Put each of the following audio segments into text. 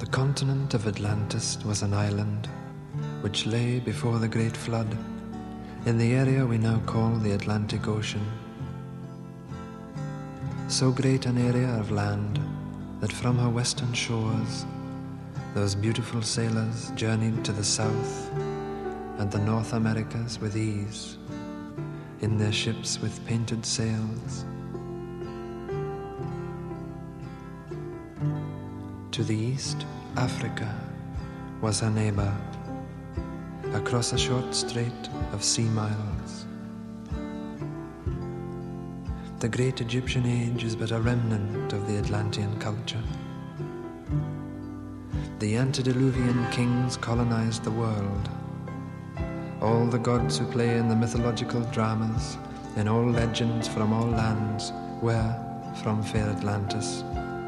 The continent of Atlantis was an island which lay before the great flood in the area we now call the Atlantic Ocean. So great an area of land that from her western shores those beautiful sailors journeyed to the south and the North Americas with ease in their ships with painted sails. To the east, Africa was her neighbor, across a short strait of sea miles. The great Egyptian age is but a remnant of the Atlantean culture. The antediluvian kings colonized the world. All the gods who play in the mythological dramas, in all legends from all lands, were from fair Atlantis.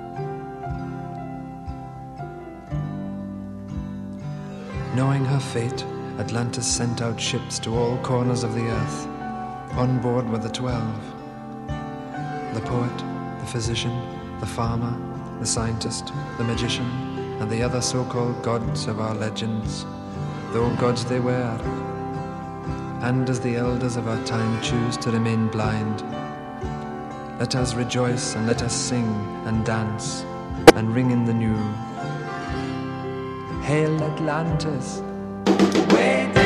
Knowing her fate, Atlantis sent out ships to all corners of the earth. On board were the 12. The poet, the physician, the farmer, the scientist, the magician, and the other so-called gods of our legends, though gods they were. And as the elders of our time choose to remain blind, let us rejoice and let us sing and dance and ring in the new. Hail Atlantis! Wait!